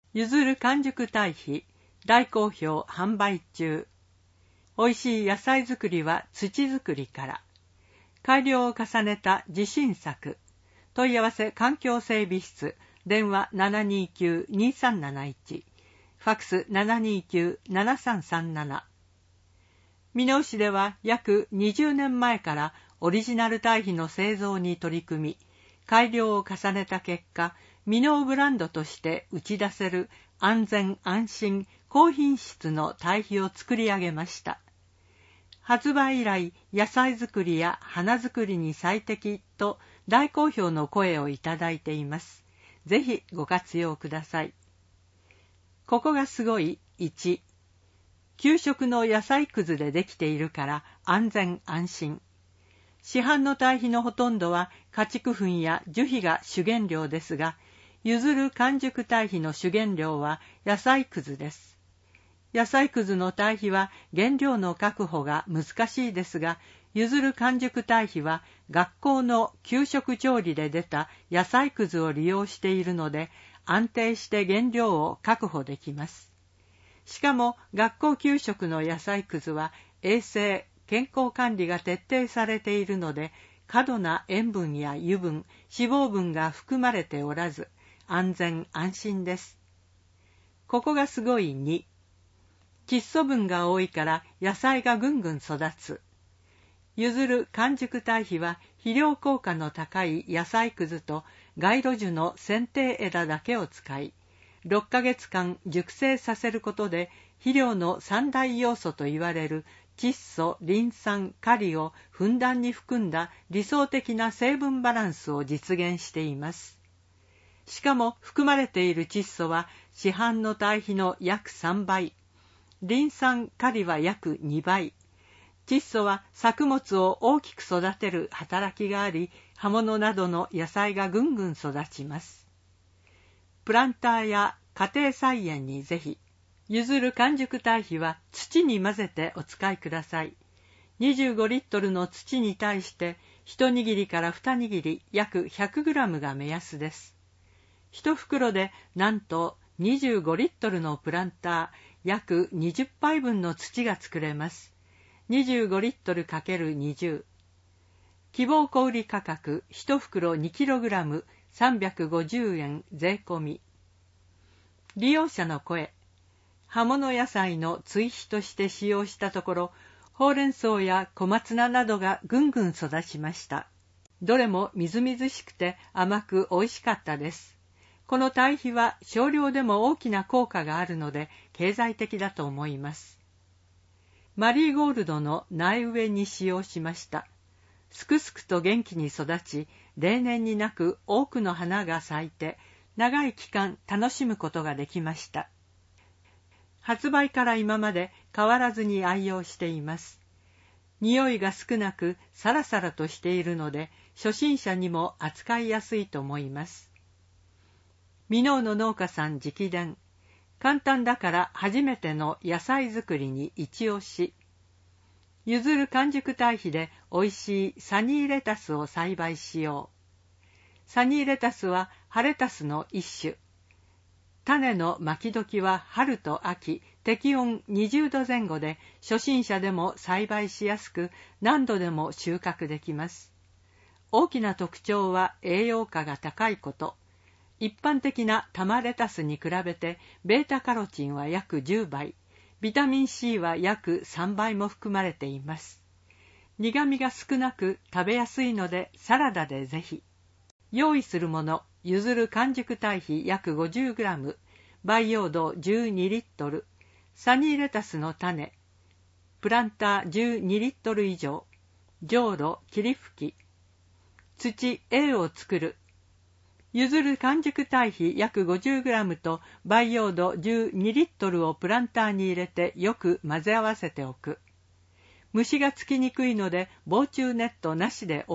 ゆずる完熟堆肥大好評販売中。おいしい野菜作りは土作りから。改良を重ねた自信作。問い合わせ環境整備室。電話 729-2371。ファックス 729-7337。箕面市では約20年前からオリジナル堆肥の製造に取り組み、改良を重ねた結果、箕面ブランドとして打ち出せる安全安心高品質の堆肥を作り上げました。発売以来、野菜作りや花作りに最適と大好評の声をいただいています。ぜひご活用ください。ここがすごい1。給食の野菜くずでできているから安全安心。市販の堆肥のほとんどは家畜糞や樹皮が主原料ですが、ゆずる完熟堆肥の主原料は野菜くずです。野菜くずの堆肥は原料の確保が難しいですが、ゆずる完熟堆肥は学校の給食調理で出た野菜くずを利用しているので、安定して原料を確保できます。しかも学校給食の野菜くずは衛生・健康管理が徹底されているので、過度な塩分や油分、脂肪分が含まれておらず、安全安心です。ここがすごい2。窒素分が多いから野菜がぐんぐん育つ。ゆずる完熟堆肥は肥料効果の高い野菜くずと街路樹の剪定枝だけを使い、6ヶ月間熟成させることで肥料の三大要素といわれる窒素、リン酸、カリをふんだんに含んだ理想的な成分バランスを実現しています。しかも含まれている窒素は市販の堆肥の約3倍、リン酸、カリは約2倍。窒素は作物を大きく育てる働きがあり、葉物などの野菜がぐんぐん育ちます。プランターや家庭菜園にぜひ。ゆずる完熟堆肥は土に混ぜてお使いください。25リットルの土に対して1握りから2握り約100グラムが目安です。1袋でなんと25リットルのプランター約20杯分の土が作れます。25リットル ×20。希望小売価格1袋 2kg 350円税込み。利用者の声。葉物野菜の追肥として使用したところ、ほうれん草や小松菜などがぐんぐん育ちました。どれもみずみずしくて甘く美味しかったです。この堆肥は少量でも大きな効果があるので経済的だと思います。マリーゴールドの苗植えに使用しました。すくすくと元気に育ち、例年になく多くの花が咲いて、長い期間楽しむことができました。発売から今まで変わらずに愛用しています。匂いが少なくサラサラとしているので、初心者にも扱いやすいと思います。箕面の農家さん直伝。簡単だから初めての野菜作りに一押し。ゆずる完熟堆肥で美味しいサニーレタスを栽培しよう。サニーレタスは葉レタスの一種。種の巻き時は春と秋、適温20度前後で初心者でも栽培しやすく何度でも収穫できます。大きな特徴は栄養価が高いこと。一般的な玉レタスに比べてベータカロチンは約10倍、ビタミン C は約3倍も含まれています。苦味が少なく食べやすいのでサラダでぜひ。用意するもの、ゆずる完熟堆肥約 50g、培養土12リットル、サニーレタスの種、プランター12リットル以上、じょうろ、霧吹き、土 A を作る、ゆずる完熟堆肥約 50g と培養土12リットルをプランターに入れてよく混ぜ合わせておく。虫がつきにくいので防虫ネットなしで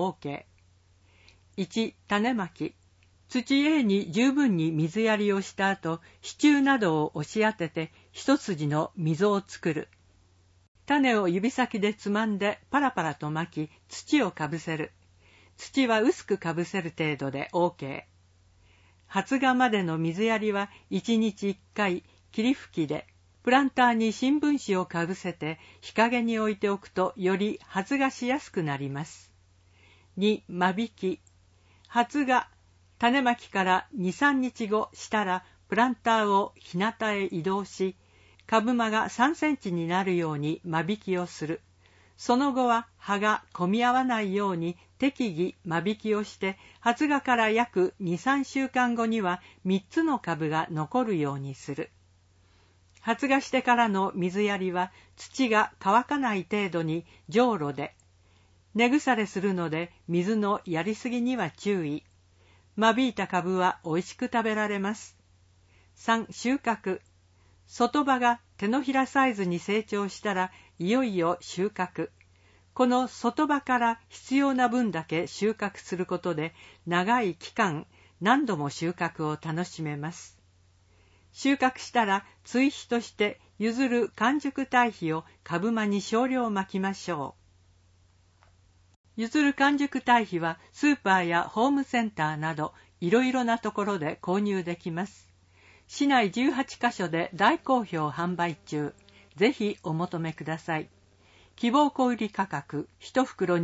OK。1、種まき。土 A に十分に水やりをした後、支柱などを押し当てて一筋の溝を作る。種を指先でつまんでパラパラとまき、土をかぶせる。土は薄くかぶせる程度で OK。 発芽までの水やりは1日1回霧吹きで、プランターに新聞紙をかぶせて日陰に置いておくとより発芽しやすくなります。2、間引き。発芽、種まきから2、3日後したらプランターを日向へ移動し、株間が3センチになるように間引きをする。その後は葉が混み合わないように適宜間引きをして、発芽から約2、3週間後には3つの株が残るようにする。発芽してからの水やりは土が乾かない程度にじょうろで、根腐れするので水のやりすぎには注意。間引いた株は美味しく食べられます。3、収穫。外葉が手のひらサイズに成長したらいよいよ収穫。この外葉から必要な分だけ収穫することで長い期間何度も収穫を楽しめます。収穫したら追肥として譲る完熟堆肥を株間に少量まきましょう。譲る完熟堆肥はスーパーやホームセンターなどいろいろなところで購入できます。市内18カ所で大好評販売中。ぜひお求めください。希望小売価格1袋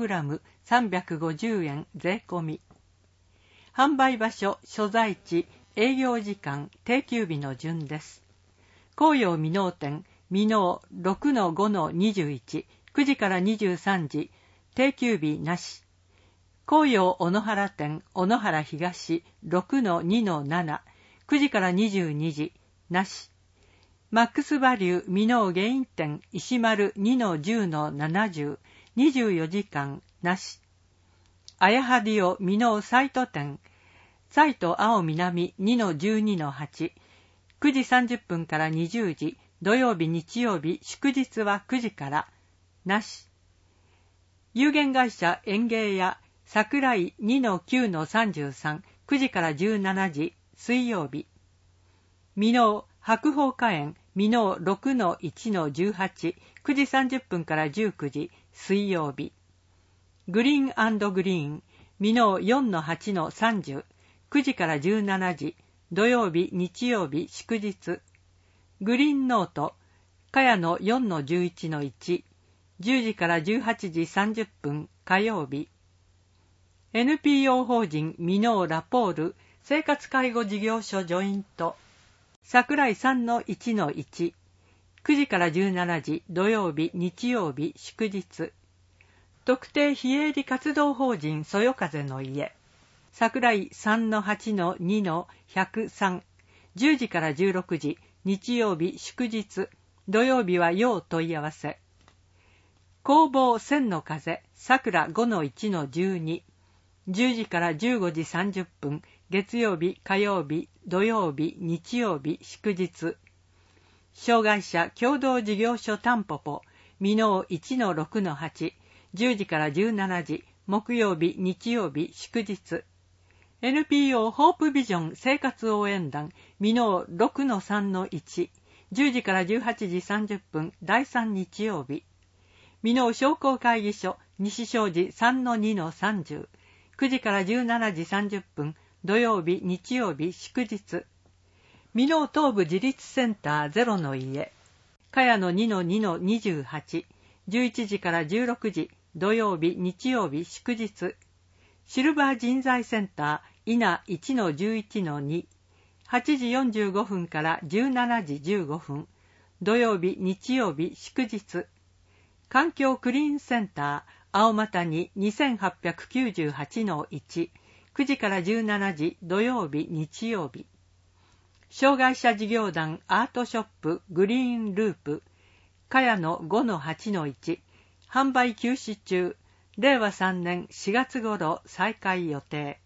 2kg350 円税込み。販売場所、所在地、営業時間、定休日の順です。紅葉箕面店、箕面 6-5-21、9時から23時、定休日なし。紅葉小野原店、小野原東 6-2-7、9時から22時、なし。マックスバリュー箕面ゲイン店、石丸 2-10-70、24時間、なし。あやはディオ箕面サイト店、サイト青南 2-12-8、9時30分から20時、土曜日日曜日祝日は9時から、なし。有限会社園芸屋桜井 2-9-33、9時から17時、水曜日。箕面白鳳花園箕面 6-1-18、9時30分から19時、水曜日。グリーン&グリーン箕面 4-8-30、9時から17時、土曜日日曜日祝日。グリーンノート茅野 4-11-1、10時から18時30分火曜日。NPO 法人箕面ラポール生活介護事業所ジョイント桜井 3-1-1、9時から17時土曜日日曜日祝日。特定非営利活動法人そよ風の家桜井 3-8-2-103、10時から16時日曜日祝日、土曜日は要問い合わせ。工房千の風桜 5-1-12、10時から15時30分、月曜日、火曜日、土曜日、日曜日、祝日。障害者共同事業所タンポポ、箕面 1-6-8、10時から17時、木曜日、日曜日、祝日。NPO ホープビジョン生活応援団、箕面 6-3-1、10時から18時30分、第3日曜日。箕面商工会議所、西商事 3-2-30、9時から17時30分、土曜日、日曜日、祝日。箕面東部自立センターゼロの家、茅野 2-2-28、11時から16時、土曜日、日曜日、祝日。シルバー人材センター、稲 1-11-2、8時45分から17時15分、土曜日、日曜日、祝日。環境クリーンセンター、青俣に 2898-1、9時から17時土曜日日曜日。障害者事業団アートショップグリーンループ茅野 5-8-1、販売休止中。令和3年4月頃再開予定。